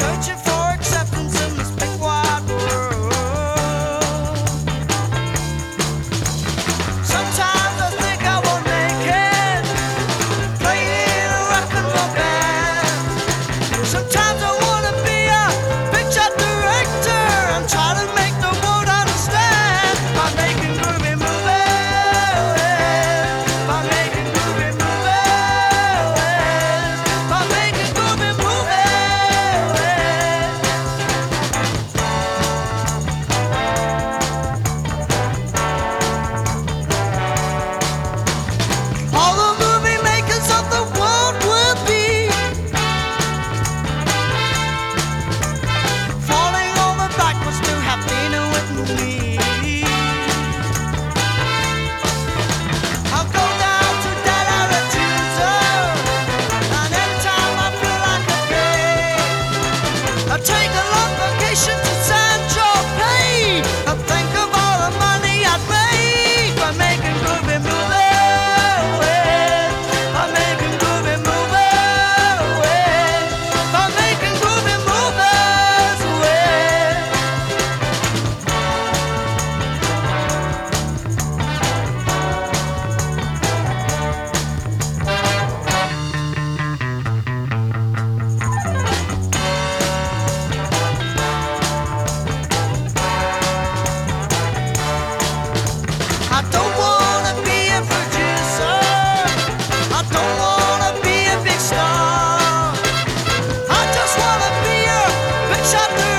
searching for acceptance in this big wide world. Sometimes I think I won't make it, playing a rock and roll band. Sometimes I wanna be a picture director and try to make the world understand by making groovy movies, by making groovy movies, by making groovy movies. All the movie makers of the world will be falling over backwards to have dinner with me. I'll go down to that attitude, and anytime I feel like a pig, I'll take a long vacation to San Tropez. I'll think of all the money I'd make by making groovy movies, by making groovy movies, by making groovy movies. I don't wanna be a producer, I don't wanna be a big star, I just wanna be a big shot